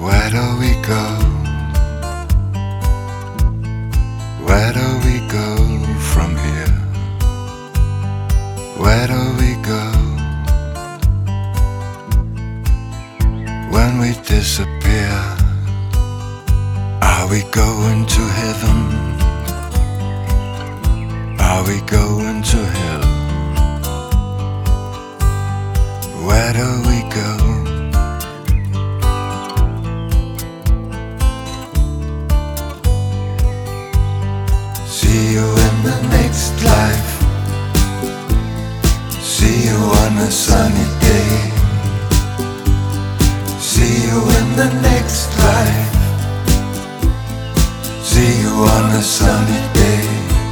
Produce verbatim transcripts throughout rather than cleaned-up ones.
Where do we go? Where do we go from here? Where do we go when we disappear? Are we going to heaven? Are we going to hell? Where do we go? See you in the next life. See you on a sunny day. See you in the next life. See you on a sunny day.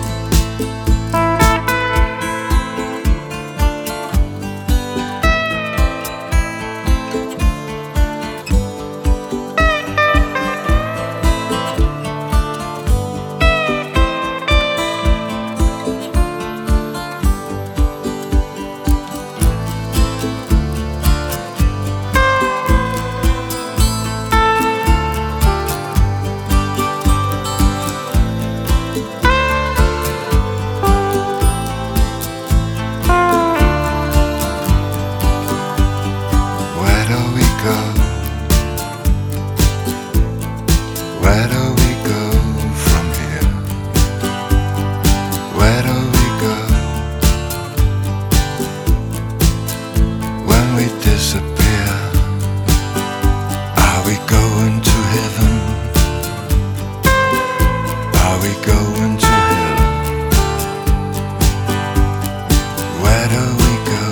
Where do we go from here? Where do we go when we disappear? Are we going to heaven? Are we going to hell? Where do we go?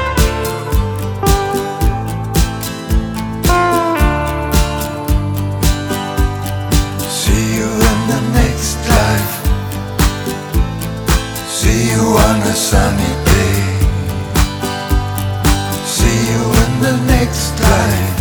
See you in the next life. See you on a sunny day. See you in the next life.